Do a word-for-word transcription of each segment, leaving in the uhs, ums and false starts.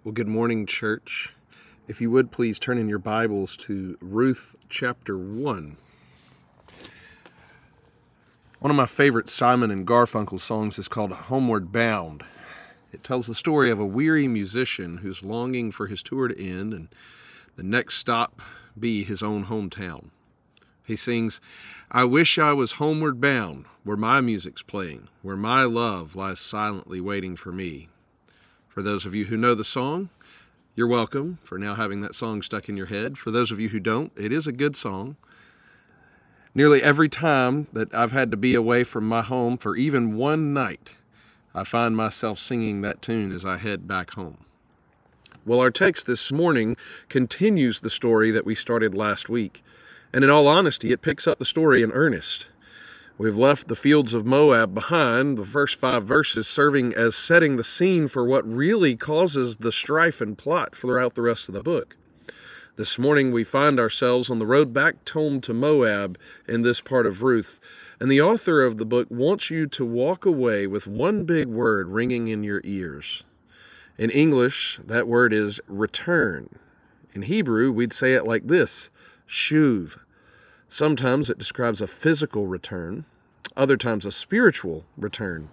Well, good morning, church. If you would, please turn in your Bibles to Ruth chapter one. One of my favorite Simon and Garfunkel songs is called Homeward Bound. It tells the story of a weary musician who's longing for his tour to end and the next stop be his own hometown. He sings, "I wish I was homeward bound, where my music's playing, where my love lies silently waiting for me." For those of you who know the song, you're welcome for now having that song stuck in your head. For those of you who don't, it is a good song. Nearly every time that I've had to be away from my home for even one night, I find myself singing that tune as I head back home. Well, our text this morning continues the story that we started last week. And in all honesty, it picks up the story in earnest. We've left the fields of Moab behind, the first five verses serving as setting the scene for what really causes the strife and plot throughout the rest of the book. This morning we find ourselves on the road back home to Moab in this part of Ruth, and the author of the book wants you to walk away with one big word ringing in your ears. In English, that word is return. In Hebrew, we'd say it like this, shuv. Sometimes it describes a physical return, other times a spiritual return.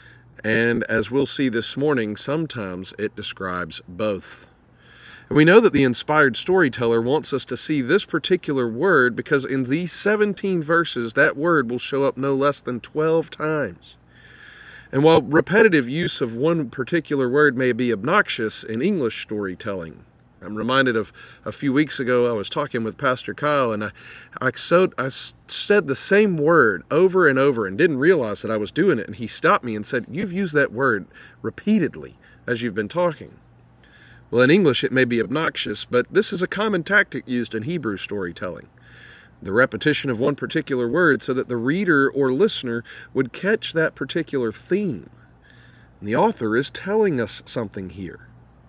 And as we'll see this morning, sometimes it describes both. And we know that the inspired storyteller wants us to see this particular word because in these seventeen verses, that word will show up no less than twelve times. And while repetitive use of one particular word may be obnoxious in English storytelling, I'm reminded of a few weeks ago I was talking with Pastor Kyle, and I, I, so, I said the same word over and over and didn't realize that I was doing it. And he stopped me and said, "You've used that word repeatedly as you've been talking." Well, in English it may be obnoxious, but this is a common tactic used in Hebrew storytelling. The repetition of one particular word so that the reader or listener would catch that particular theme. And the author is telling us something here.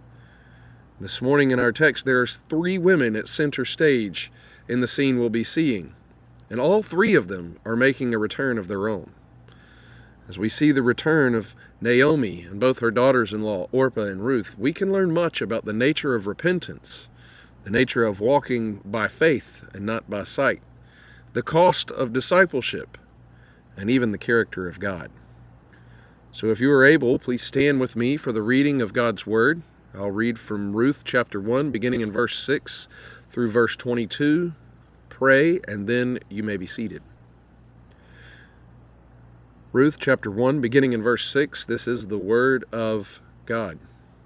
This morning in our text, there's three women at center stage in the scene we'll be seeing, and all three of them are making a return of their own. As we see the return of Naomi and both her daughters-in-law, Orpah and Ruth, we can learn much about the nature of repentance, the nature of walking by faith and not by sight, the cost of discipleship, and even the character of God. So if you are able, please stand with me for the reading of God's Word. I'll read from Ruth chapter one, beginning in verse six through verse twenty-two. Pray, and then you may be seated. Ruth chapter one, beginning in verse six, this is the word of God.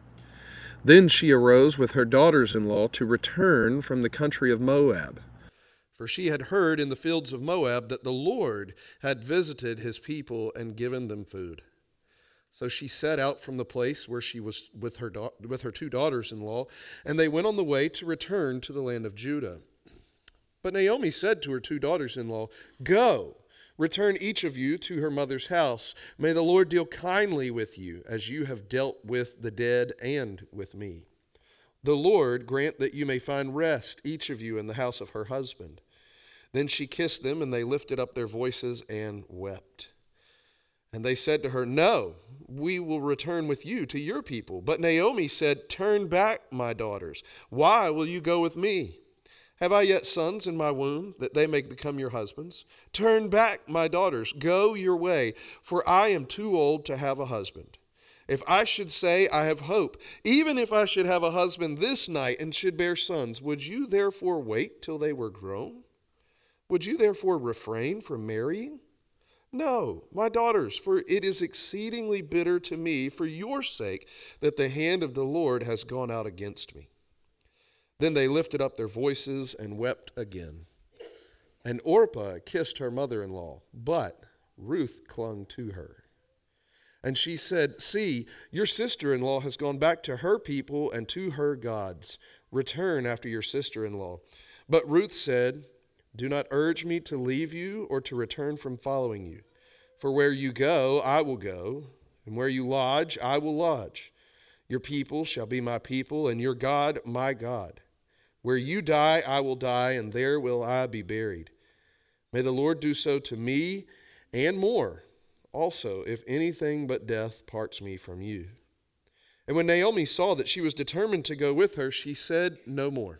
Then she arose with her daughters-in-law to return from the country of Moab. For she had heard in the fields of Moab that the Lord had visited his people and given them food. So she set out from the place where she was with her da- with her two daughters-in-law, and they went on the way to return to the land of Judah. But Naomi said to her two daughters-in-law, "Go, return each of you to her mother's house. May the Lord deal kindly with you, as you have dealt with the dead and with me. The Lord grant that you may find rest, each of you in the house of her husband." Then she kissed them, and they lifted up their voices and wept. And they said to her, "No, we will return with you to your people." But Naomi said, "Turn back, my daughters. Why will you go with me? Have I yet sons in my womb, that they may become your husbands? Turn back, my daughters. Go your way, for I am too old to have a husband. If I should say I have hope, even if I should have a husband this night and should bear sons, would you therefore wait till they were grown? Would you therefore refrain from marrying? No, my daughters, for it is exceedingly bitter to me for your sake that the hand of the Lord has gone out against me." Then they lifted up their voices and wept again. And Orpah kissed her mother-in-law, but Ruth clung to her. And she said, "See, your sister-in-law has gone back to her people and to her gods. Return after your sister-in-law." But Ruth said, "Do not urge me to leave you or to return from following you. For where you go, I will go, and where you lodge, I will lodge. Your people shall be my people, and your God my God. Where you die, I will die, and there will I be buried. May the Lord do so to me and more, also, if anything but death parts me from you." And when Naomi saw that she was determined to go with her, she said no more.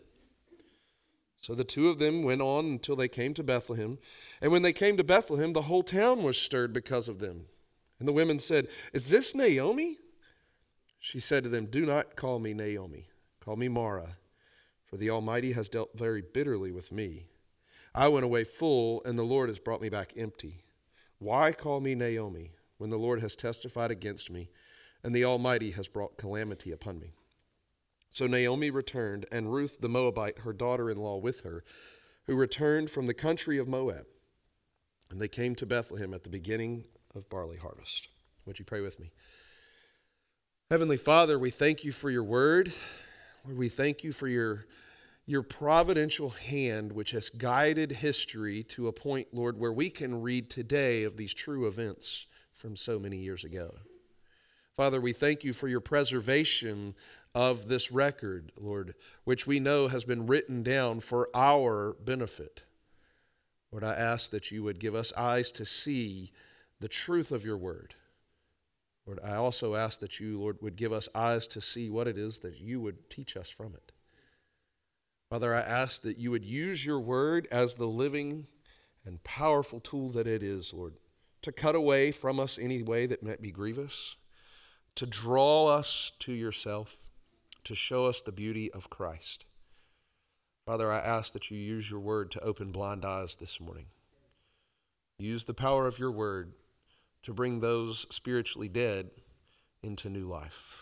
So the two of them went on until they came to Bethlehem. And when they came to Bethlehem, the whole town was stirred because of them. And the women said, "Is this Naomi?" She said to them, "Do not call me Naomi. Call me Mara, for the Almighty has dealt very bitterly with me. I went away full, and the Lord has brought me back empty. Why call me Naomi, when the Lord has testified against me, and the Almighty has brought calamity upon me?" So Naomi returned, and Ruth the Moabite, her daughter-in-law, with her, who returned from the country of Moab. And they came to Bethlehem at the beginning of barley harvest. Would you pray with me? Heavenly Father, we thank you for your word. Lord, we thank you for your, your providential hand, which has guided history to a point, Lord, where we can read today of these true events from so many years ago. Father, we thank you for your preservation of this record, Lord, which we know has been written down for our benefit. Lord, I ask that you would give us eyes to see the truth of your word. Lord, I also ask that you, Lord, would give us eyes to see what it is that you would teach us from it. Father, I ask that you would use your word as the living and powerful tool that it is, Lord, to cut away from us any way that might be grievous, to draw us to yourself, to show us the beauty of Christ. Father, I ask that you use your word to open blind eyes this morning. Use the power of your word to bring those spiritually dead into new life.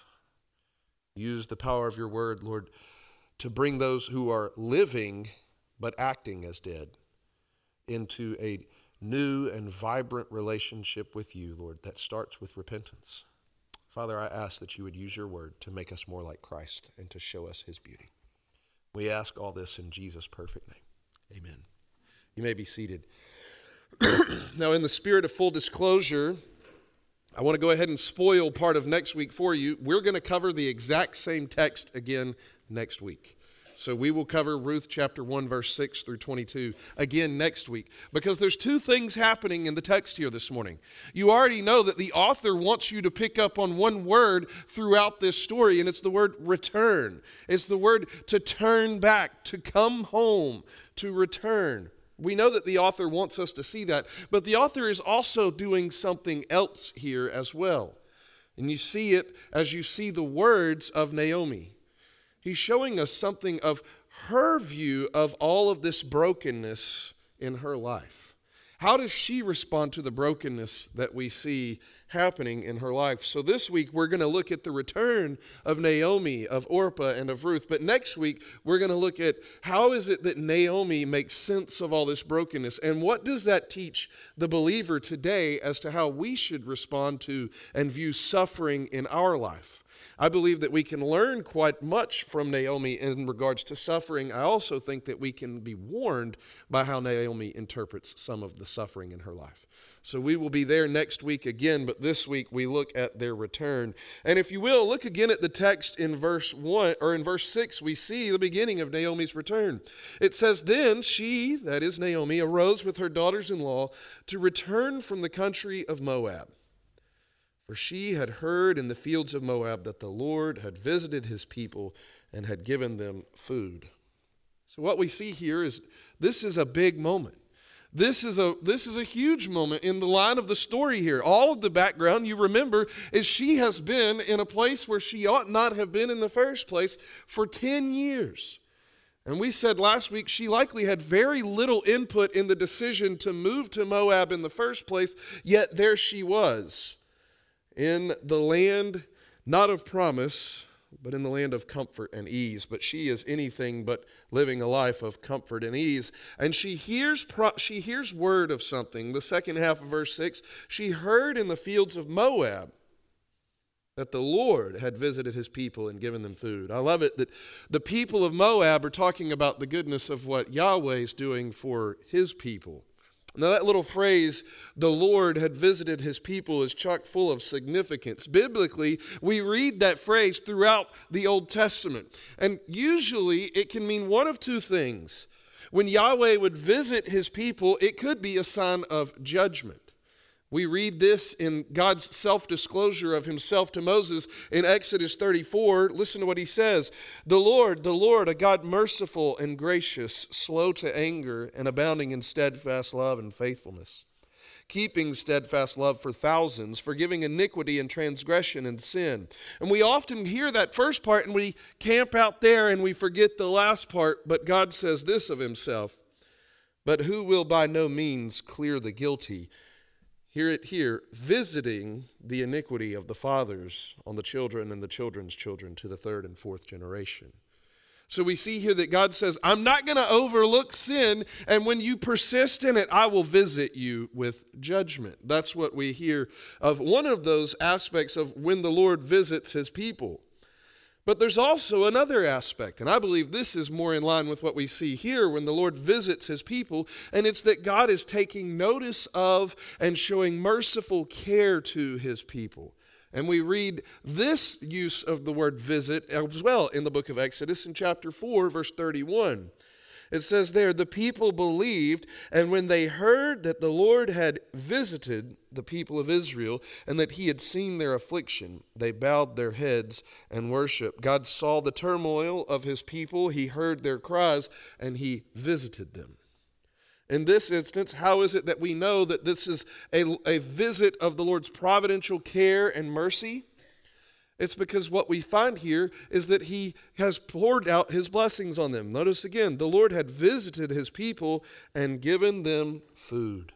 Use the power of your word, Lord, to bring those who are living but acting as dead into a new and vibrant relationship with you, Lord, that starts with repentance. Father, I ask that you would use your word to make us more like Christ and to show us his beauty. We ask all this in Jesus' perfect name. Amen. You may be seated. Now, in the spirit of full disclosure, I want to go ahead and spoil part of next week for you. We're going to cover the exact same text again next week. So we will cover Ruth chapter one, verse six through twenty-two again next week, because there's two things happening in the text here this morning. You already know that the author wants you to pick up on one word throughout this story, and it's the word return. It's the word to turn back, to come home, to return. We know that the author wants us to see that, but the author is also doing something else here as well. And you see it as you see the words of Naomi. He's showing us something of her view of all of this brokenness in her life. How does she respond to the brokenness that we see happening in her life? So this week we're going to look at the return of Naomi, of Orpah, and of Ruth. But next week we're going to look at how is it that Naomi makes sense of all this brokenness, and what does that teach the believer today as to how we should respond to and view suffering in our life. I believe that we can learn quite much from Naomi in regards to suffering. I also think that we can be warned by how Naomi interprets some of the suffering in her life. So we will be there next week again, but this week we look at their return. And if you will, look again at the text in verse one, or in verse six, we see the beginning of Naomi's return. It says, "Then she," that is Naomi, "arose with her daughters-in-law to return from the country of Moab. For she had heard in the fields of Moab that the Lord had visited his people and had given them food." So what we see here is this is a big moment. This is a this is a huge moment in the line of the story here. All of the background, you remember, is she has been in a place where she ought not have been in the first place for ten years. And we said last week she likely had very little input in the decision to move to Moab in the first place, yet there she was. In the land, not of promise, but in the land of comfort and ease. But she is anything but living a life of comfort and ease. And she hears pro- she hears word of something. The second half of verse six, she heard in the fields of Moab that the Lord had visited his people and given them food. I love it that the people of Moab are talking about the goodness of what Yahweh is doing for his people. Now that little phrase, "the Lord had visited his people," is chock full of significance. Biblically, we read that phrase throughout the Old Testament. And usually it can mean one of two things. When Yahweh would visit his people, it could be a sign of judgment. We read this in God's self-disclosure of himself to Moses in Exodus thirty-four. Listen to what he says. The Lord, the Lord, a God merciful and gracious, slow to anger and abounding in steadfast love and faithfulness, keeping steadfast love for thousands, forgiving iniquity and transgression and sin. And we often hear that first part and we camp out there and we forget the last part, but God says this of himself, but who will by no means clear the guilty. Hear it here, visiting the iniquity of the fathers on the children and the children's children to the third and fourth generation. So we see here that God says, I'm not going to overlook sin, and when you persist in it, I will visit you with judgment. That's what we hear of one of those aspects of when the Lord visits his people. But there's also another aspect, and I believe this is more in line with what we see here when the Lord visits his people, and it's that God is taking notice of and showing merciful care to his people. And we read this use of the word visit as well in the book of Exodus in chapter four, verse thirty-one. It says there, the people believed, and when they heard that the Lord had visited the people of Israel and that he had seen their affliction, they bowed their heads and worshiped. God saw the turmoil of his people, he heard their cries, and he visited them. In this instance, how is it that we know that this is a, a visit of the Lord's providential care and mercy? It's because what we find here is that he has poured out his blessings on them. Notice again, the Lord had visited his people and given them food.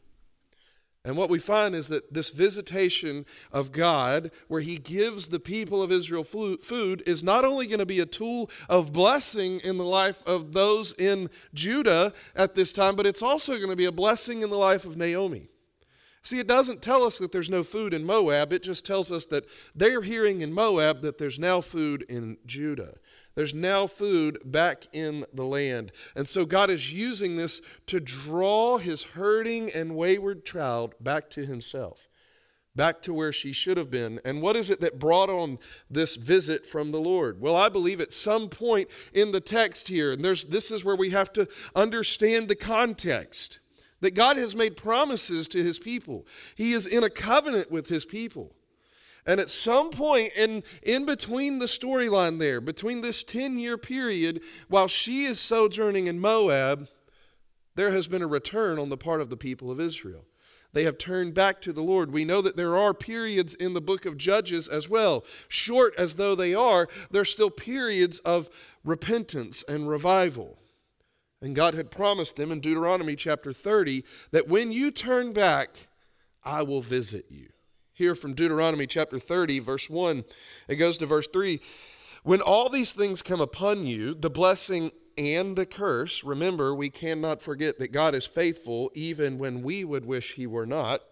And what we find is that this visitation of God, where he gives the people of Israel food, is not only going to be a tool of blessing in the life of those in Judah at this time, but it's also going to be a blessing in the life of Naomi. See, it doesn't tell us that there's no food in Moab. It just tells us that they're hearing in Moab that there's now food in Judah. There's now food back in the land. And so God is using this to draw his hurting and wayward child back to himself, back to where she should have been. And what is it that brought on this visit from the Lord? Well, I believe at some point in the text here, and there's this is where we have to understand the context, that God has made promises to his people. He is in a covenant with his people. And at some point in, in between the storyline there, between this ten-year period, while she is sojourning in Moab, there has been a return on the part of the people of Israel. They have turned back to the Lord. We know that there are periods in the book of Judges as well. Short as though they are, they're still periods of repentance and revival. And God had promised them in Deuteronomy chapter thirty that when you turn back, I will visit you. Here from Deuteronomy chapter thirty, verse one, it goes to verse three. When all these things come upon you, the blessing and the curse, remember, we cannot forget that God is faithful even when we would wish he were not.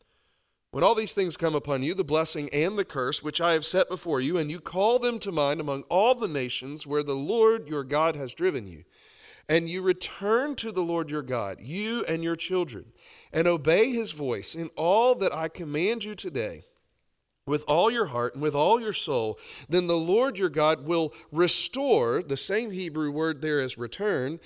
When all these things come upon you, the blessing and the curse, which I have set before you, and you call them to mind among all the nations where the Lord your God has driven you, and you return to the Lord your God, you and your children, and obey his voice in all that I command you today, with all your heart and with all your soul, then the Lord your God will restore, the same Hebrew word there as return,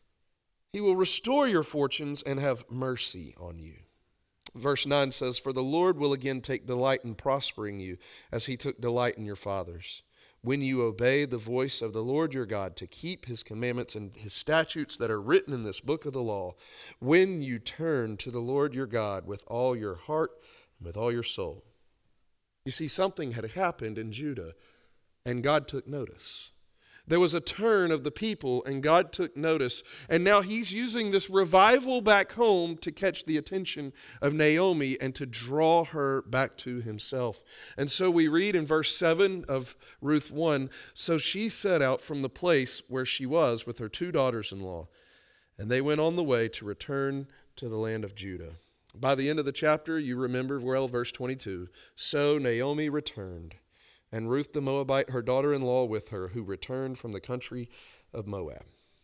he will restore your fortunes and have mercy on you. Verse nine says, for the Lord will again take delight in prospering you, as he took delight in your fathers, when you obey the voice of the Lord your God to keep his commandments and his statutes that are written in this book of the law, when you turn to the Lord your God with all your heart and with all your soul. You see, something had happened in Judah, and God took notice. There was a turn of the people, and God took notice. And now he's using this revival back home to catch the attention of Naomi and to draw her back to himself. And so we read in verse seven of Ruth one, so she set out from the place where she was with her two daughters-in-law, and they went on the way to return to the land of Judah. By the end of the chapter, you remember well verse twenty-two, so Naomi returned, and Ruth the Moabite, her daughter-in-law, with her, who returned from the country of Moab.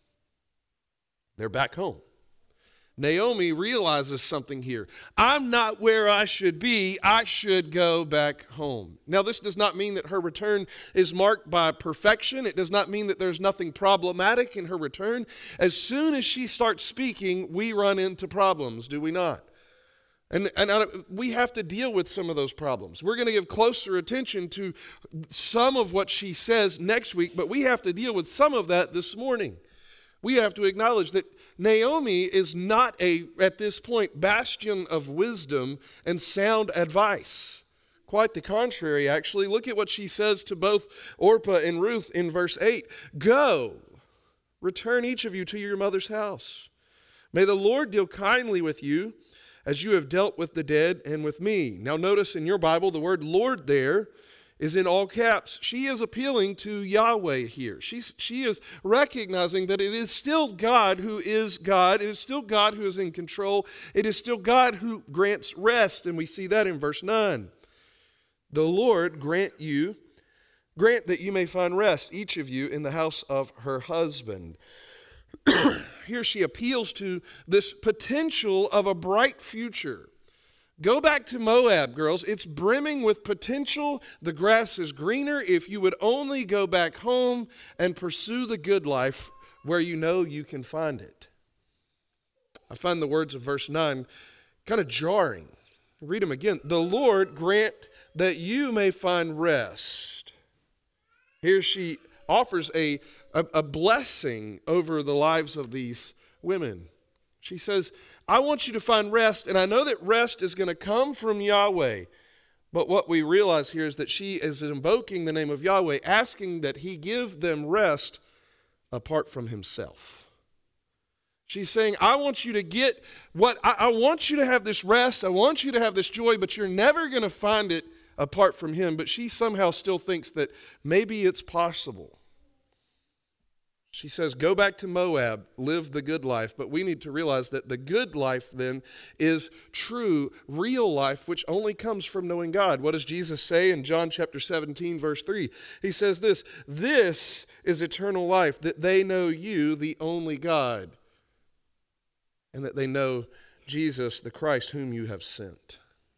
They're back home. Naomi realizes something here. I'm not where I should be. I should go back home. Now, this does not mean that her return is marked by perfection. It does not mean that there's nothing problematic in her return. As soon as she starts speaking, we run into problems, do we not? And, and I, we have to deal with some of those problems. We're going to give closer attention to some of what she says next week, but we have to deal with some of that this morning. We have to acknowledge that Naomi is not a, at this point, bastion of wisdom and sound advice. Quite the contrary, actually. Look at what she says to both Orpah and Ruth in verse eight. Go, return each of you to your mother's house. May the Lord deal kindly with you as you have dealt with the dead and with me. Now notice in your Bible, the word Lord there is in all caps. She is appealing to Yahweh here. She's, she is recognizing that it is still God who is God. It is still God who is in control. It is still God who grants rest, and we see that in verse nine. The Lord grant you, grant that you may find rest, each of you, in the house of her husband. Here she appeals to this potential of a bright future. Go back to Moab, girls. It's brimming with potential. The grass is greener if you would only go back home and pursue the good life where you know you can find it. I find the words of verse nine kind of jarring. Read them again. The Lord grant that you may find rest. Here she offers a, a, a blessing over the lives of these women. She says, I want you to find rest, and I know that rest is going to come from Yahweh. But what we realize here is that she is invoking the name of Yahweh, asking that he give them rest apart from himself. She's saying, I want you to get what, I, I want you to have this rest, I want you to have this joy, but you're never going to find it apart from him. But she somehow still thinks that maybe it's possible. She says, go back to Moab, live the good life. But we need to realize that the good life then is true, real life, which only comes from knowing God. What does Jesus say in John chapter seventeen, verse three? He says this, this is eternal life, that they know you, the only God, and that they know Jesus, the Christ, whom you have sent.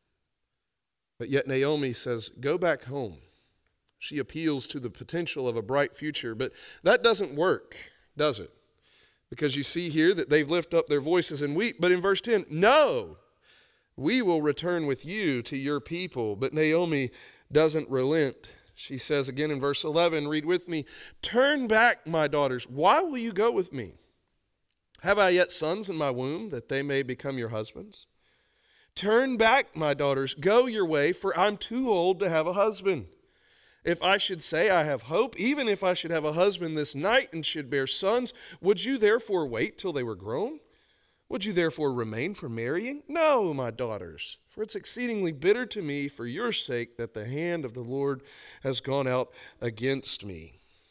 But yet Naomi says, go back home. She appeals to the potential of a bright future, but that doesn't work, does it? Because you see here that they've lifted up their voices and weep. But in verse ten, no, we will return with you to your people. But Naomi doesn't relent. She says again in verse eleven, read with me, turn back, my daughters. Why will you go with me? Have I yet sons in my womb that they may become your husbands? Turn back, my daughters, go your way, for I'm too old to have a husband. If I should say I have hope, even if I should have a husband this night and should bear sons, would you therefore wait till they were grown? Would you therefore remain from marrying? No, my daughters, for it's exceedingly bitter to me for your sake that the hand of the Lord has gone out against me.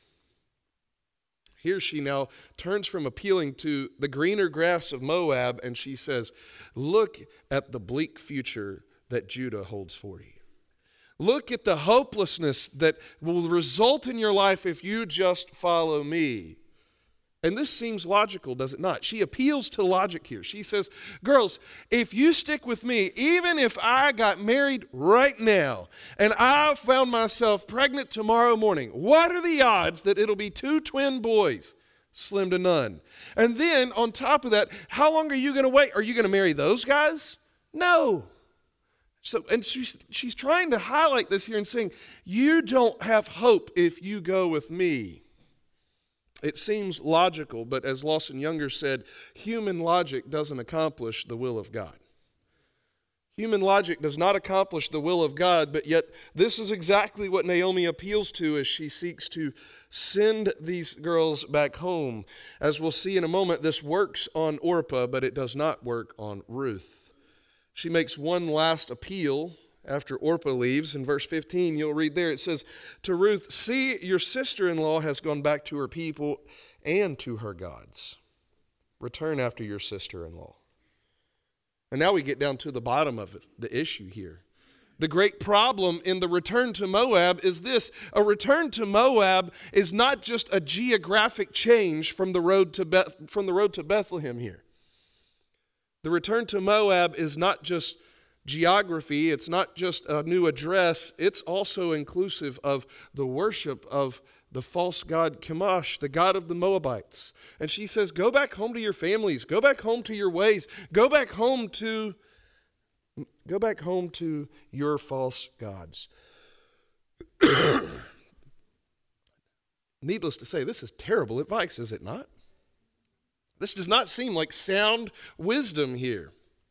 Here she now turns from appealing to the greener grass of Moab, and she says, look at the bleak future that Judah holds for you. Look at the hopelessness that will result in your life if you just follow me. And this seems logical, does it not? She appeals to logic here. She says, girls, if you stick with me, even if I got married right now and I found myself pregnant tomorrow morning, what are the odds that it'll be two twin boys? Slim to none. And then on top of that, how long are you going to wait? Are you going to marry those guys? No. So, and she's, she's trying to highlight this here and saying, you don't have hope if you go with me. It seems logical, but as Lawson Younger said, human logic doesn't accomplish the will of God. Human logic does not accomplish the will of God, but yet this is exactly what Naomi appeals to as she seeks to send these girls back home. As we'll see in a moment, this works on Orpah, but it does not work on Ruth. She makes one last appeal after Orpah leaves. In verse fifteen, you'll read there, it says, to Ruth, see, your sister-in-law has gone back to her people and to her gods. Return after your sister-in-law. And now we get down to the bottom of it, the issue here. The great problem in the return to Moab is this. A return to Moab is not just a geographic change from the road to Beth, from the road to Bethlehem here. The return to Moab is not just geography, it's not just a new address, it's also inclusive of the worship of the false god Chemosh, the god of the Moabites. And she says, go back home to your families, go back home to your ways, go back home to Go back home to your false gods. Needless to say, this is terrible advice, is it not? This does not seem like sound wisdom here.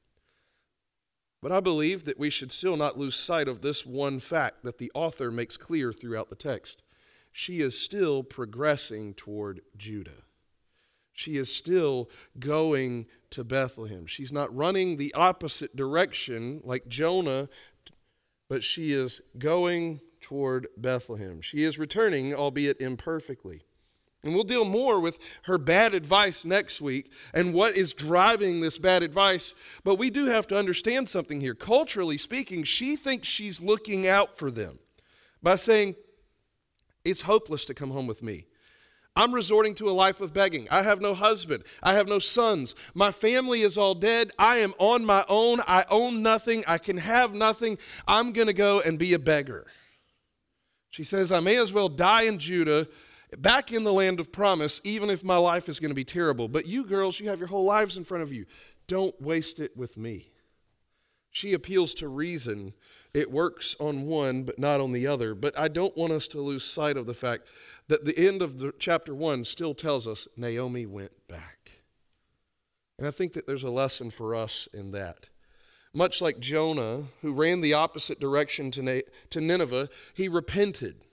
But I believe that we should still not lose sight of this one fact that the author makes clear throughout the text. She is still progressing toward Judah. She is still going to Bethlehem. She's not running the opposite direction like Jonah, but she is going toward Bethlehem. She is returning, albeit imperfectly. And we'll deal more with her bad advice next week and what is driving this bad advice. But we do have to understand something here. Culturally speaking, she thinks she's looking out for them by saying, it's hopeless to come home with me. I'm resorting to a life of begging. I have no husband. I have no sons. My family is all dead. I am on my own. I own nothing. I can have nothing. I'm going to go and be a beggar. She says, I may as well die in Judah, back in the land of promise, even if my life is going to be terrible. But you girls, you have your whole lives in front of you. Don't waste it with me. She appeals to reason. It works on one, but not on the other. But I don't want us to lose sight of the fact that the end of the chapter one still tells us Naomi went back. And I think that there's a lesson for us in that. Much like Jonah, who ran the opposite direction to, Na- to Nineveh, he repented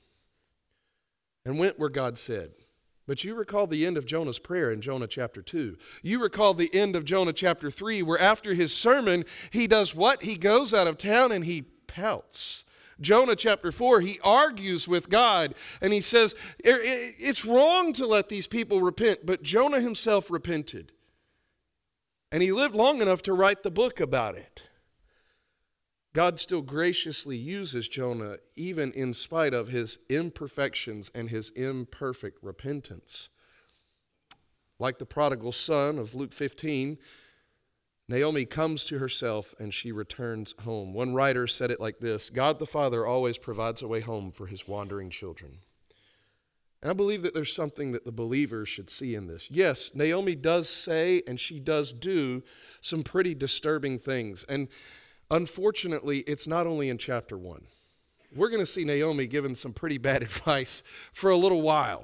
and went where God said. But you recall the end of Jonah's prayer in Jonah chapter two. You recall the end of Jonah chapter three, where after his sermon, he does what? He goes out of town and he pouts. Jonah chapter four, he argues with God and he says, it's wrong to let these people repent, but Jonah himself repented. And he lived long enough to write the book about it. God still graciously uses Jonah even in spite of his imperfections and his imperfect repentance. Like the prodigal son of Luke fifteen, Naomi comes to herself and she returns home. One writer said it like this: God the Father always provides a way home for his wandering children. And I believe that there's something that the believer should see in this. Yes, Naomi does say and she does do some pretty disturbing things. And unfortunately, it's not only in chapter one. We're going to see Naomi given some pretty bad advice for a little while.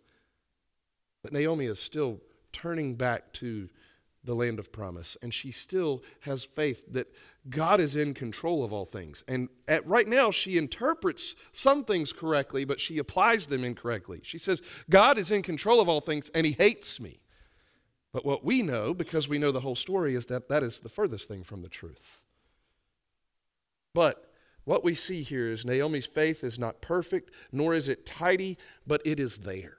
But Naomi is still turning back to the land of promise, and she still has faith that God is in control of all things. And at right now, she interprets some things correctly, but she applies them incorrectly. She says, God is in control of all things, and he hates me. But what we know, because we know the whole story, is that that is the furthest thing from the truth. But what we see here is Naomi's faith is not perfect, nor is it tidy, but it is there.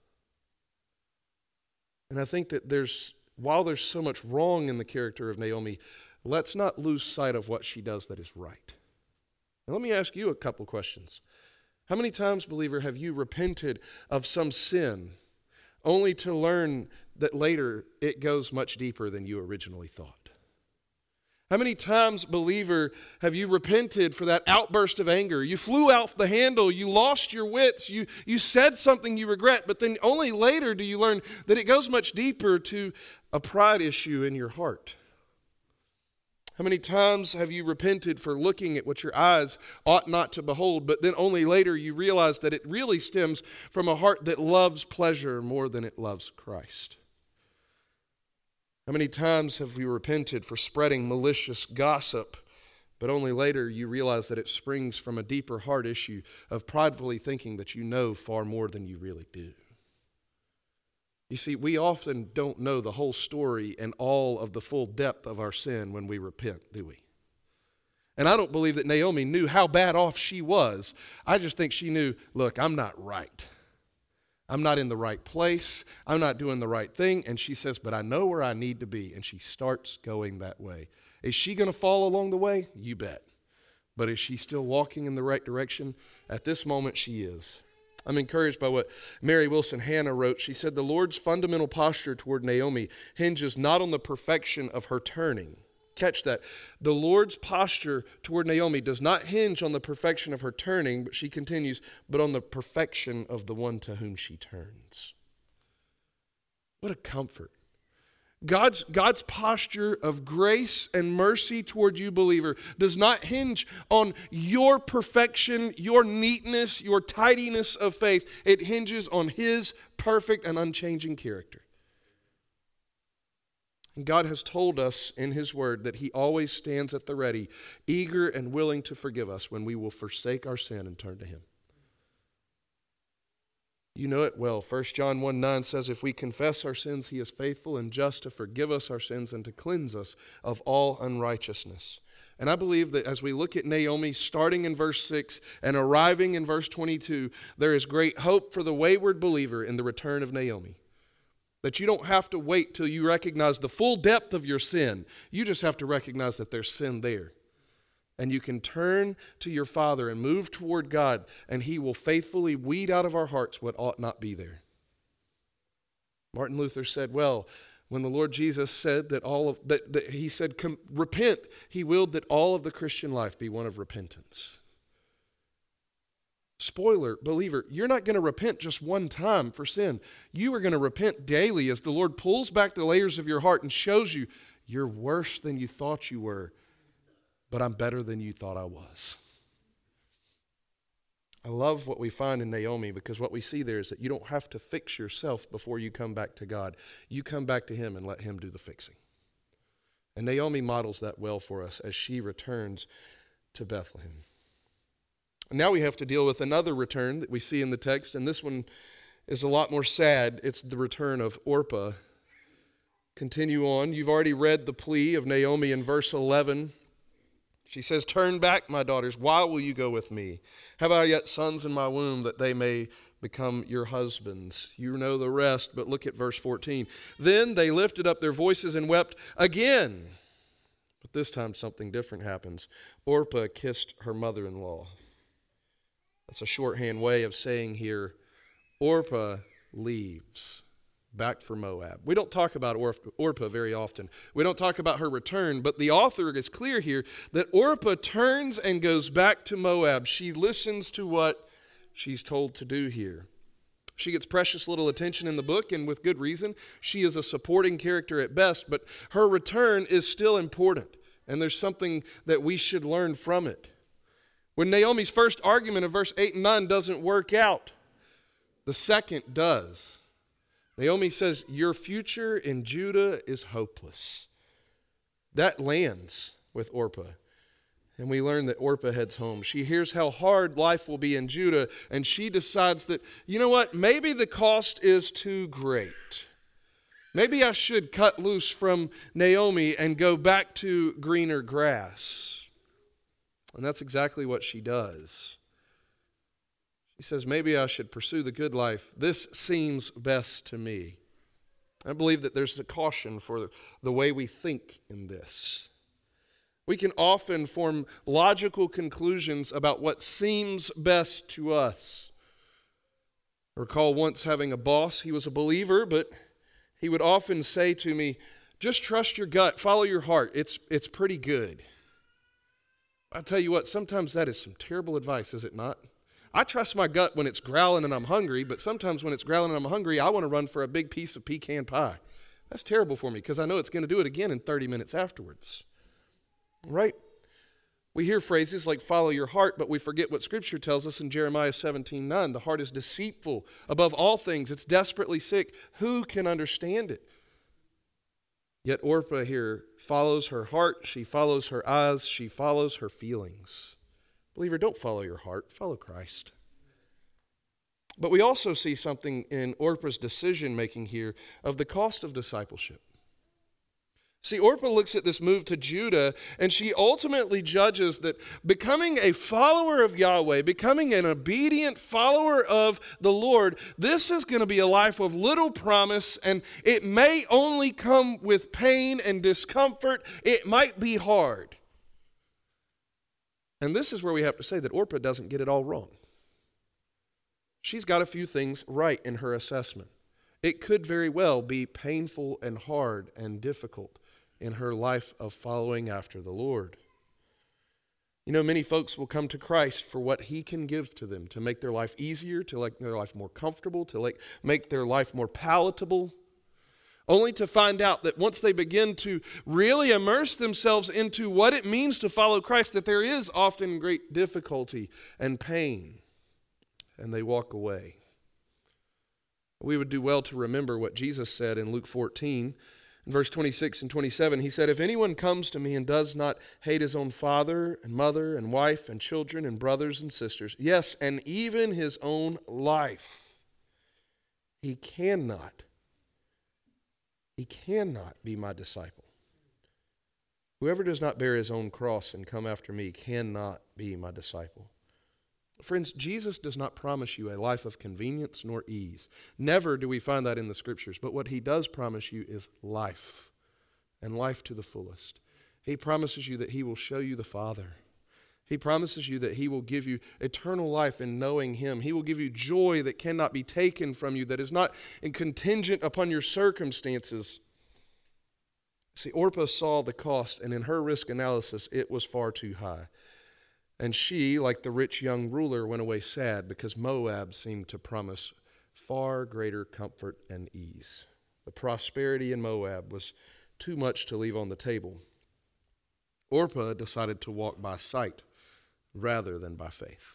And I think that there's, while there's so much wrong in the character of Naomi, let's not lose sight of what she does that is right. Now, let me ask you a couple questions. How many times, believer, have you repented of some sin only to learn that later it goes much deeper than you originally thought? How many times, believer, have you repented for that outburst of anger? You flew out the handle, you lost your wits, you, you said something you regret, but then only later do you learn that it goes much deeper to a pride issue in your heart. How many times have you repented for looking at what your eyes ought not to behold, but then only later you realize that it really stems from a heart that loves pleasure more than it loves Christ? How many times have we repented for spreading malicious gossip, but only later you realize that it springs from a deeper heart issue of pridefully thinking that you know far more than you really do? You see, we often don't know the whole story and all of the full depth of our sin when we repent, do we? And I don't believe that Naomi knew how bad off she was. I just think she knew, look, I'm not right. I'm not in the right place. I'm not doing the right thing. And she says, but I know where I need to be. And she starts going that way. Is she going to fall along the way? You bet. But is she still walking in the right direction? At this moment, she is. I'm encouraged by what Mary Wilson Hanna wrote. She said, the Lord's fundamental posture toward Naomi hinges not on the perfection of her turning. Catch that. The Lord's posture toward Naomi does not hinge on the perfection of her turning, but she continues, but on the perfection of the one to whom she turns. What a comfort. God's, God's posture of grace and mercy toward you, believer, does not hinge on your perfection, your neatness, your tidiness of faith. It hinges on His perfect and unchanging character. And God has told us in His Word that He always stands at the ready, eager and willing to forgive us when we will forsake our sin and turn to Him. You know it well. First John one nine says, if we confess our sins, He is faithful and just to forgive us our sins and to cleanse us of all unrighteousness. And I believe that as we look at Naomi starting in verse six and arriving in verse twenty-two, there is great hope for the wayward believer in the return of Naomi. That you don't have to wait till you recognize the full depth of your sin. You just have to recognize that there's sin there. And you can turn to your Father and move toward God, and He will faithfully weed out of our hearts what ought not be there. Martin Luther said, well, when the Lord Jesus said that all of that, that He said, Come, repent, He willed that all of the Christian life be one of repentance. Spoiler, believer, you're not going to repent just one time for sin. You are going to repent daily as the Lord pulls back the layers of your heart and shows you you're worse than you thought you were, but I'm better than you thought I was. I love what we find in Naomi, because what we see there is that you don't have to fix yourself before you come back to God. You come back to Him and let Him do the fixing. And Naomi models that well for us as she returns to Bethlehem. Now we have to deal with another return that we see in the text, and this one is a lot more sad. It's the return of Orpah. Continue on. You've already read the plea of Naomi in verse eleven. She says, turn back, my daughters. Why will you go with me? Have I yet sons in my womb that they may become your husbands? You know the rest, but look at verse fourteen. Then they lifted up their voices and wept again. But this time something different happens. Orpah kissed her mother-in-law. That's a shorthand way of saying here, Orpah leaves back for Moab. We don't talk about Orpah very often. We don't talk about her return, but the author is clear here that Orpah turns and goes back to Moab. She listens to what she's told to do here. She gets precious little attention in the book, and with good reason. She is a supporting character at best, but her return is still important, and there's something that we should learn from it. When Naomi's first argument of verse eight and nine doesn't work out, the second does. Naomi says, your future in Judah is hopeless. That lands with Orpah. And we learn that Orpah heads home. She hears how hard life will be in Judah, and she decides that, you know what, maybe the cost is too great. Maybe I should cut loose from Naomi and go back to greener grass. And that's exactly what she does. She says, maybe I should pursue the good life. This seems best to me. I believe that there's a caution for the way we think in this. We can often form logical conclusions about what seems best to us. I recall once having a boss. He was a believer, but he would often say to me, just trust your gut, follow your heart. It's, it's pretty good. I'll tell you what, sometimes that is some terrible advice, is it not? I trust my gut when it's growling and I'm hungry, but sometimes when it's growling and I'm hungry, I want to run for a big piece of pecan pie. That's terrible for me because I know it's going to do it again in thirty minutes afterwards. Right? We hear phrases like follow your heart, but we forget what Scripture tells us in Jeremiah seventeen nine. The heart is deceitful above all things. It's desperately sick. Who can understand it? Yet Orpah here follows her heart, she follows her eyes, she follows her feelings. Believer, don't follow your heart, follow Christ. But we also see something in Orpah's decision-making here of the cost of discipleship. See, Orpah looks at this move to Judah, and she ultimately judges that becoming a follower of Yahweh, becoming an obedient follower of the Lord, this is going to be a life of little promise, and it may only come with pain and discomfort. It might be hard. And this is where we have to say that Orpah doesn't get it all wrong. She's got a few things right in her assessment. It could very well be painful and hard and difficult in her life of following after the Lord. You know, many folks will come to Christ for what He can give to them, to make their life easier, to make their life more comfortable, to like, make their life more palatable. only to find out that once they begin to really immerse themselves into what it means to follow Christ, that there is often great difficulty and pain, and they walk away. We would do well to remember what Jesus said in Luke fourteen, in verse twenty-six and twenty-seven. He said, "If anyone comes to me and does not hate his own father and mother and wife and children and brothers and sisters, yes, and even his own life, he cannot, he cannot be my disciple. Whoever does not bear his own cross and come after me cannot be my disciple." Friends, Jesus does not promise you a life of convenience nor ease. Never do we find that in the Scriptures. But what he does promise you is life, and life to the fullest. He promises you that he will show you the Father. He promises you that he will give you eternal life in knowing him. He will give you joy that cannot be taken from you, that is not contingent upon your circumstances. See, Orpah saw the cost, and in her risk analysis, it was far too high. And she, like the rich young ruler, went away sad because Moab seemed to promise far greater comfort and ease. The prosperity in Moab was too much to leave on the table. Orpah decided to walk by sight rather than by faith.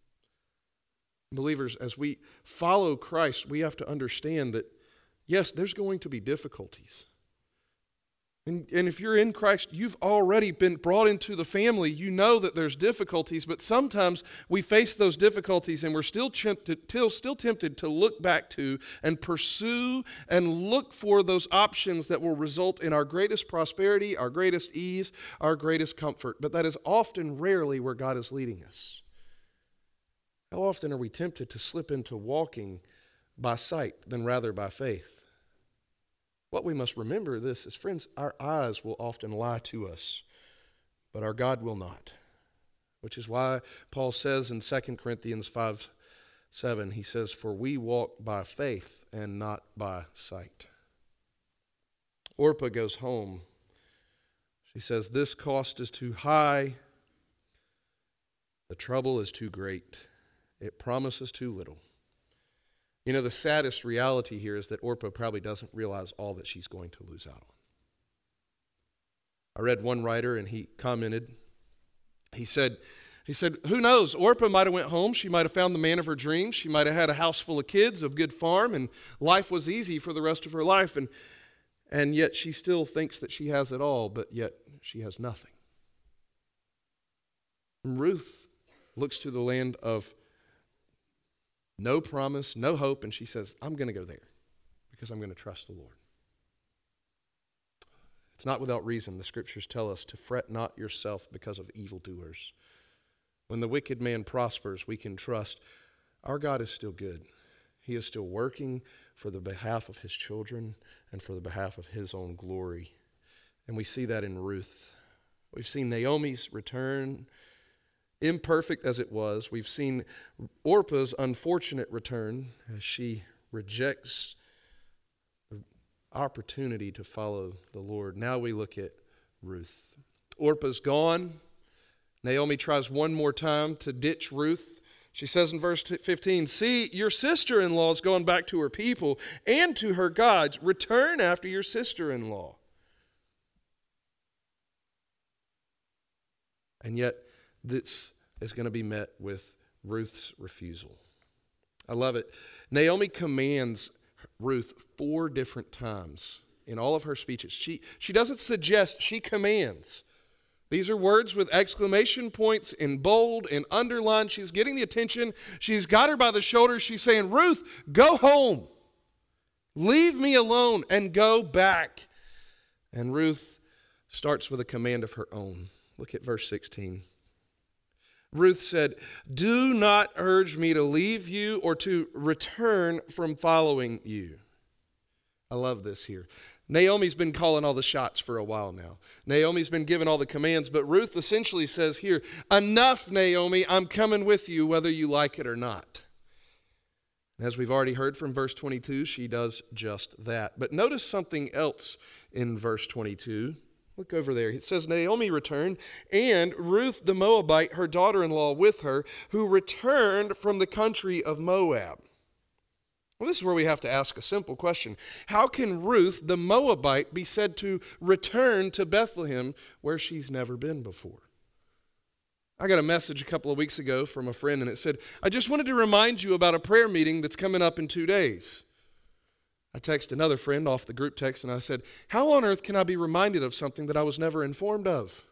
Believers, as we follow Christ, we have to understand that, yes, there's going to be difficulties. And, and if you're in Christ, you've already been brought into the family. You know that there's difficulties, but sometimes we face those difficulties and we're still tempted, still, still tempted to look back to and pursue and look for those options that will result in our greatest prosperity, our greatest ease, our greatest comfort. But that is often rarely where God is leading us. How often are we tempted to slip into walking by sight than rather by faith? What we must remember this is, friends, our eyes will often lie to us, but our God will not. Which is why Paul says in Second Corinthians five seven, he says, "For we walk by faith and not by sight." Orpah goes home. She says, "This cost is too high. The trouble is too great. It promises too little." You know, the saddest reality here is that Orpah probably doesn't realize all that she's going to lose out on. I read one writer, and he commented, he said, he said, who knows, Orpah might have went home, she might have found the man of her dreams, she might have had a house full of kids, a good farm, and life was easy for the rest of her life, and, and yet she still thinks that she has it all, but yet she has nothing. And Ruth looks to the land of no promise, no hope, and she says, I'm going to go there because I'm going to trust the Lord. It's not without reason the Scriptures tell us to fret not yourself because of evildoers. When the wicked man prospers, we can trust our God is still good. He is still working for the behalf of his children and for the behalf of his own glory. And we see that in Ruth. We've seen Naomi's return, imperfect as it was. We've seen Orpah's unfortunate return as she rejects the opportunity to follow the Lord. Now we look at Ruth. Orpah's gone. Naomi tries one more time to ditch Ruth. She says in verse fifteen, "See, your sister-in-law is going back to her people and to her gods. Return after your sister-in-law." And yet, this is going to be met with Ruth's refusal. I love it. Naomi commands Ruth four different times in all of her speeches. She, she doesn't suggest, she commands. These are words with exclamation points in bold and underlined. She's getting the attention. She's got her by the shoulders. She's saying, Ruth, go home. Leave me alone and go back. And Ruth starts with a command of her own. Look at verse sixteen. Ruth said, "Do not urge me to leave you or to return from following you." I love this here. Naomi's been calling all the shots for a while now. Naomi's been giving all the commands, but Ruth essentially says here, enough, Naomi, I'm coming with you whether you like it or not. And as we've already heard from verse twenty-two, she does just that. But notice something else in verse twenty-two. Look over there. It says, Naomi returned, and Ruth the Moabite, her daughter-in-law, with her, who returned from the country of Moab. Well, this is where we have to ask a simple question. How can Ruth, the Moabite, be said to return to Bethlehem where she's never been before? I got a message a couple of weeks ago from a friend, and it said, I just wanted to remind you about a prayer meeting that's coming up in two days. I texted another friend off the group text, and I said, how on earth can I be reminded of something that I was never informed of?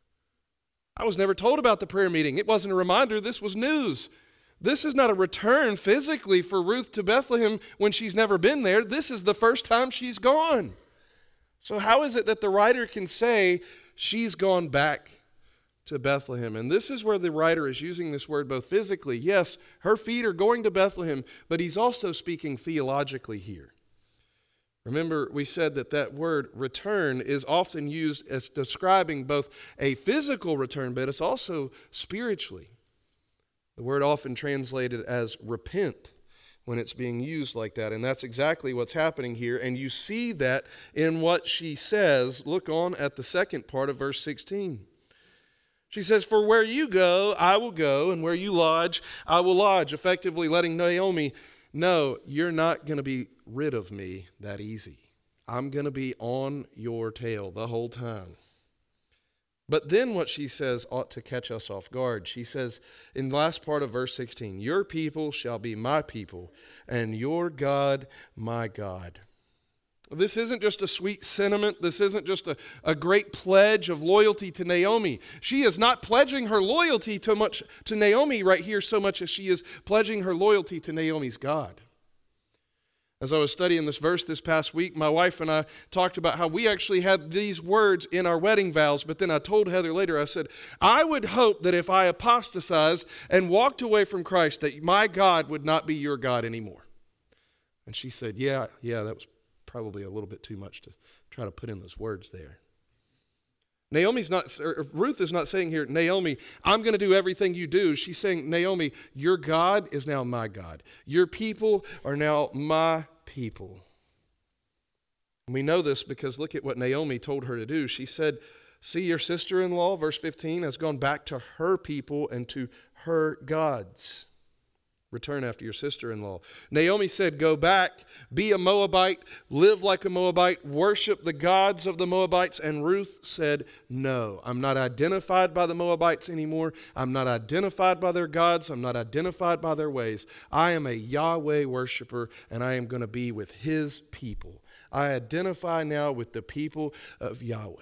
I was never told about the prayer meeting. It wasn't a reminder. This was news. This is not a return physically for Ruth to Bethlehem when she's never been there. This is the first time she's gone. So how is it that the writer can say she's gone back to Bethlehem? And this is where the writer is using this word both physically. Yes, her feet are going to Bethlehem, but he's also speaking theologically here. Remember, we said that that word return is often used as describing both a physical return, but it's also spiritually. The word often translated as repent when it's being used like that, and that's exactly what's happening here, and you see that in what she says. Look on at the second part of verse sixteen. She says, for where you go, I will go, and where you lodge, I will lodge, effectively letting Naomi know, you're not going to be rid of me that easy. I'm going to be on your tail the whole time. But then what she says ought to catch us off guard. She says in the last part of verse sixteen, your people shall be my people, and your God my God. This isn't just a sweet sentiment. This isn't just a, a great pledge of loyalty to Naomi. She is not pledging her loyalty to much to Naomi right here so much as she is pledging her loyalty to Naomi's God. As I was studying this verse this past week, my wife and I talked about how we actually had these words in our wedding vows, but then I told Heather later, I said, I would hope that if I apostatized and walked away from Christ, that my God would not be your God anymore. And she said, yeah, yeah, that was probably a little bit too much to try to put in those words there. Naomi's not, or Ruth is not saying here, Naomi, I'm going to do everything you do. She's saying, Naomi, your God is now my God. Your people are now my people. And we know this because look at what Naomi told her to do. She said, see, your sister-in-law, verse fifteen, has gone back to her people and to her gods. Return after your sister-in-law. Naomi said, go back, be a Moabite, live like a Moabite, worship the gods of the Moabites. And Ruth said, no, I'm not identified by the Moabites anymore. I'm not identified by their gods. I'm not identified by their ways. I am a Yahweh worshiper, and I am going to be with his people. I identify now with the people of Yahweh.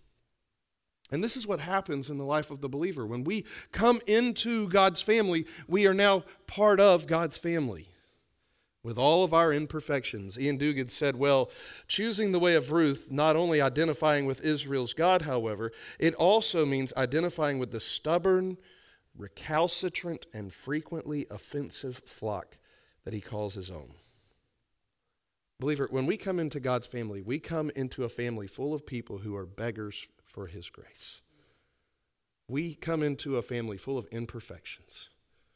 And this is what happens in the life of the believer. When we come into God's family, we are now part of God's family with all of our imperfections. Ian Duguid said, well, choosing the way of Ruth, not only identifying with Israel's God, however, it also means identifying with the stubborn, recalcitrant, and frequently offensive flock that he calls his own. Believer, when we come into God's family, we come into a family full of people who are beggars for his grace. We come into a family full of imperfections.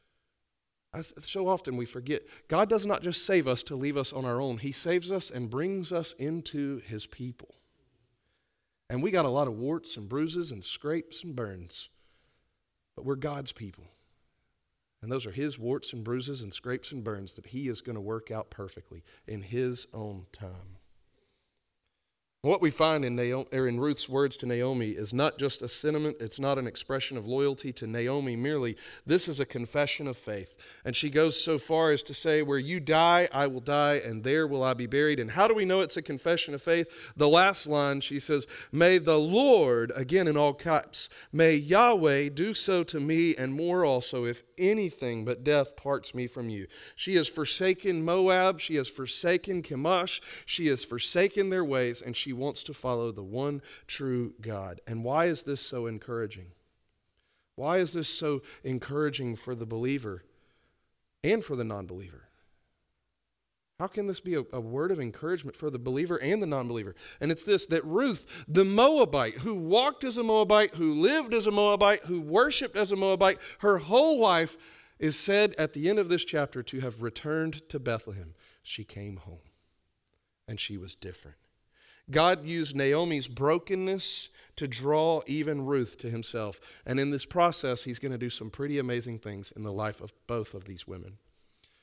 So often we forget, God does not just save us to leave us on our own. He saves us and brings us into his people. And we got a lot of warts and bruises and scrapes and burns, but we're God's people. And those are his warts and bruises and scrapes and burns that he is going to work out perfectly in his own time. What we find in Naomi, or in Ruth's words to Naomi is not just a sentiment. It's not an expression of loyalty to Naomi merely. This is a confession of faith. And she goes so far as to say, where you die, I will die, and there will I be buried. And how do we know it's a confession of faith? The last line, she says, may the Lord, again in all caps, may Yahweh do so to me and more also, if anything but death parts me from you. She has forsaken Moab. She has forsaken Chemosh. She has forsaken their ways, and she She wants to follow the one true God. And why is this so encouraging? Why is this so encouraging for the believer and for the non-believer? How can this be a, a word of encouragement for the believer and the non-believer? And it's this, that Ruth, the Moabite, who walked as a Moabite, who lived as a Moabite, who worshiped as a Moabite, her whole life is said at the end of this chapter to have returned to Bethlehem. She came home, and she was different. God used Naomi's brokenness to draw even Ruth to himself. And in this process, he's going to do some pretty amazing things in the life of both of these women.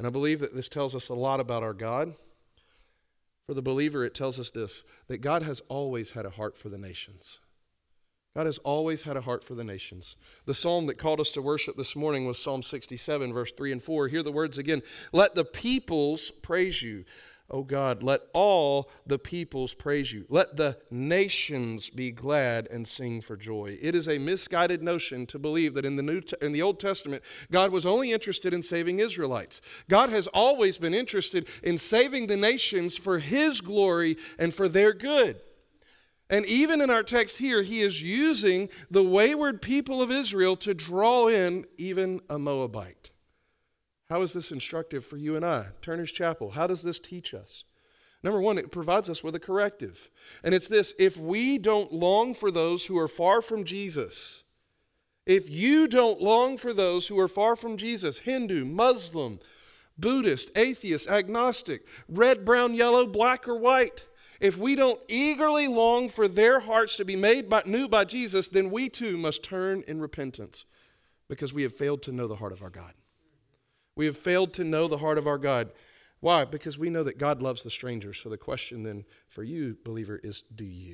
And I believe that this tells us a lot about our God. For the believer, it tells us this, that God has always had a heart for the nations. God has always had a heart for the nations. The psalm that called us to worship this morning was Psalm sixty-seven, verse three and four. Hear the words again. Let the peoples praise you. O God, let all the peoples praise you. Let the nations be glad and sing for joy. It is a misguided notion to believe that in the New in the Old Testament, God was only interested in saving Israelites. God has always been interested in saving the nations for His glory and for their good. And even in our text here, He is using the wayward people of Israel to draw in even a Moabite. How is this instructive for you and I? Turner's Chapel, how does this teach us? Number one, it provides us with a corrective. And it's this: if we don't long for those who are far from Jesus, if you don't long for those who are far from Jesus, Hindu, Muslim, Buddhist, atheist, agnostic, red, brown, yellow, black, or white, if we don't eagerly long for their hearts to be made by, new by Jesus, then we too must turn in repentance because we have failed to know the heart of our God. We have failed to know the heart of our God. Why? Because we know that God loves the stranger. So the question then for you, believer, is do you?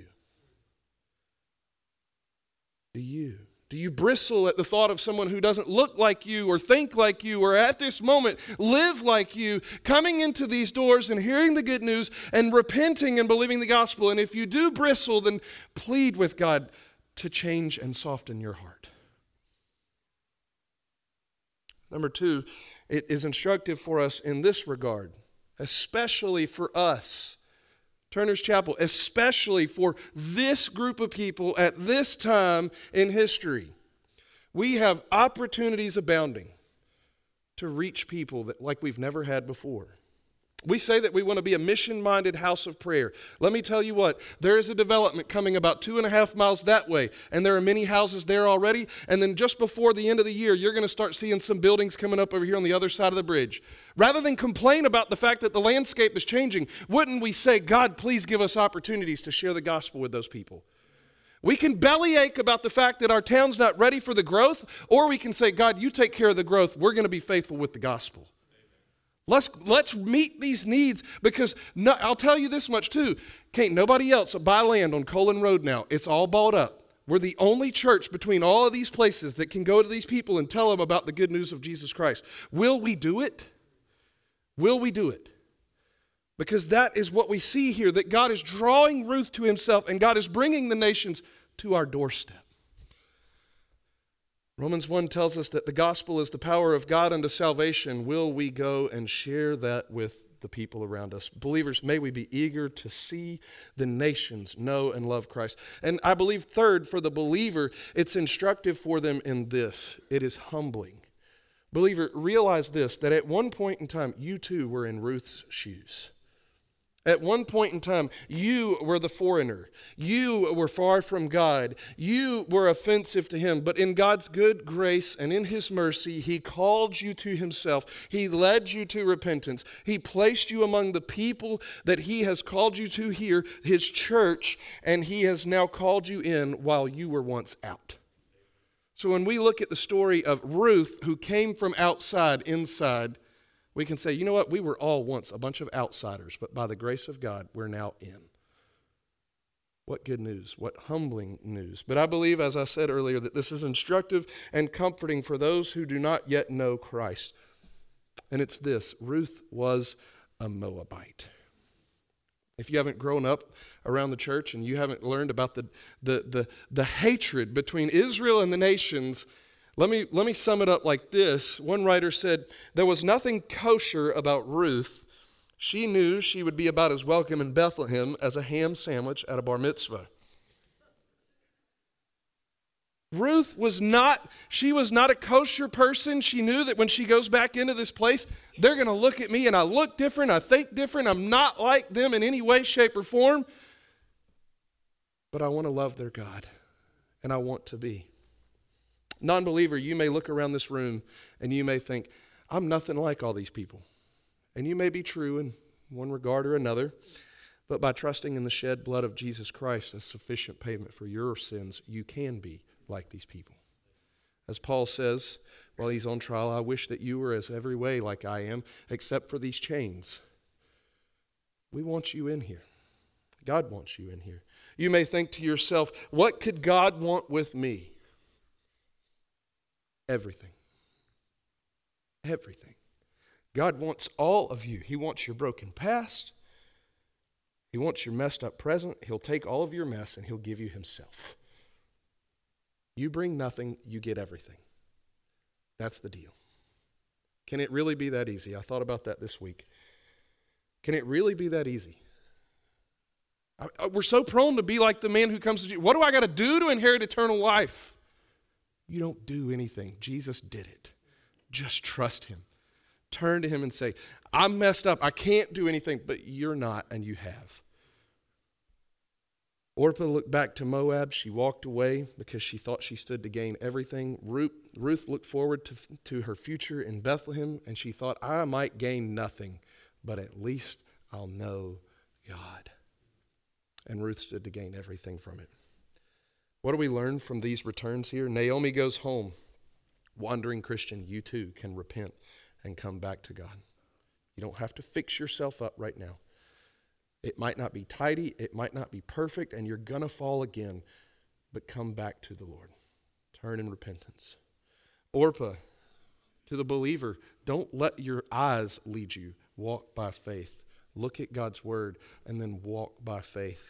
Do you? Do you bristle at the thought of someone who doesn't look like you or think like you or at this moment live like you, coming into these doors and hearing the good news and repenting and believing the gospel? And if you do bristle, then plead with God to change and soften your heart. Number two, it is instructive for us in this regard, especially for us. Turner's Chapel, especially for this group of people at this time in history. We have opportunities abounding to reach people that like we've never had before. We say that we want to be a mission-minded house of prayer. Let me tell you what, there is a development coming about two and a half miles that way, and there are many houses there already, and then just before the end of the year, you're going to start seeing some buildings coming up over here on the other side of the bridge. Rather than complain about the fact that the landscape is changing, wouldn't we say, God, please give us opportunities to share the gospel with those people? We can bellyache about the fact that our town's not ready for the growth, or we can say, God, you take care of the growth. We're going to be faithful with the gospel. Let's, let's meet these needs because no, I'll tell you this much too. Can't nobody else buy land on Colon Road now. It's all bought up. We're the only church between all of these places that can go to these people and tell them about the good news of Jesus Christ. Will we do it? Will we do it? Because that is what we see here, that God is drawing Ruth to Himself and God is bringing the nations to our doorstep. Romans one tells us that the gospel is the power of God unto salvation. Will we go and share that with the people around us? Believers, may we be eager to see the nations know and love Christ. And I believe third, for the believer, it's instructive for them in this. It is humbling. Believer, realize this, that at one point in time, you too were in Ruth's shoes. At one point in time, you were the foreigner. You were far from God. You were offensive to Him. But in God's good grace and in His mercy, He called you to Himself. He led you to repentance. He placed you among the people that He has called you to here, His church, and He has now called you in while you were once out. So when we look at the story of Ruth, who came from outside inside, we can say, you know what, we were all once a bunch of outsiders, but by the grace of God, we're now in. What good news, what humbling news. But I believe, as I said earlier, that this is instructive and comforting for those who do not yet know Christ. And it's this: Ruth was a Moabite. If you haven't grown up around the church and you haven't learned about the, the, the, the hatred between Israel and the nations, Let me, let me sum it up like this. One writer said, there was nothing kosher about Ruth. She knew she would be about as welcome in Bethlehem as a ham sandwich at a bar mitzvah. Ruth was not, she was not a kosher person. She knew that when she goes back into this place, they're going to look at me and I look different, I think different, I'm not like them in any way, shape, or form. But I want to love their God, and I want to be. Non-believer, you may look around this room and you may think, I'm nothing like all these people. And you may be true in one regard or another, but by trusting in the shed blood of Jesus Christ as sufficient payment for your sins, you can be like these people. As Paul says, while he's on trial. I wish that you were as every way like I am, except for these chains. We want you in here. God wants you in here. You may think to yourself, what could God want with me? Everything. Everything. God wants all of you. He wants your broken past. He wants your messed up present. He'll take all of your mess and he'll give you himself. You bring nothing, you get everything. That's the deal. Can it really be that easy? I thought about that this week. Can it really be that easy? I, I, we're so prone to be like the man who comes to Jesus. What do I got to do to inherit eternal life? You don't do anything. Jesus did it. Just trust him. Turn to him and say, I'm messed up. I can't do anything, but you're not, and you have. Orpah looked back to Moab. She walked away because she thought she stood to gain everything. Ruth, Ruth looked forward to, to her future in Bethlehem, and she thought, I might gain nothing, but at least I'll know God. And Ruth stood to gain everything from it. What do we learn from these returns here? Naomi goes home. Wandering Christian, you too can repent and come back to God. You don't have to fix yourself up right now. It might not be tidy, it might not be perfect, and you're going to fall again, but come back to the Lord. Turn in repentance. Orpah, to the believer, don't let your eyes lead you. Walk by faith. Look at God's word and then walk by faith.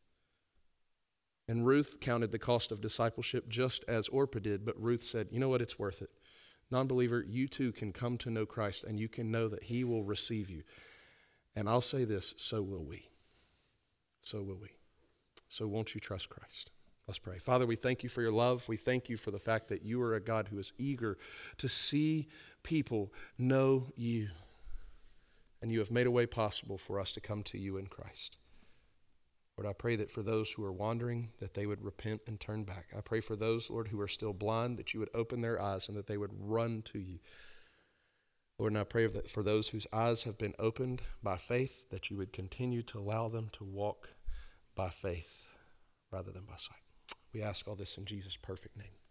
And Ruth counted the cost of discipleship just as Orpah did, but Ruth said, you know what, it's worth it. Non-believer, you too can come to know Christ and you can know that he will receive you. And I'll say this, so will we. So will we. So won't you trust Christ? Let's pray. Father, we thank you for your love. We thank you for the fact that you are a God who is eager to see people know you. And you have made a way possible for us to come to you in Christ. Lord, I pray that for those who are wandering, that they would repent and turn back. I pray for those, Lord, who are still blind, that you would open their eyes and that they would run to you. Lord, and I pray that for those whose eyes have been opened by faith, that you would continue to allow them to walk by faith rather than by sight. We ask all this in Jesus' perfect name.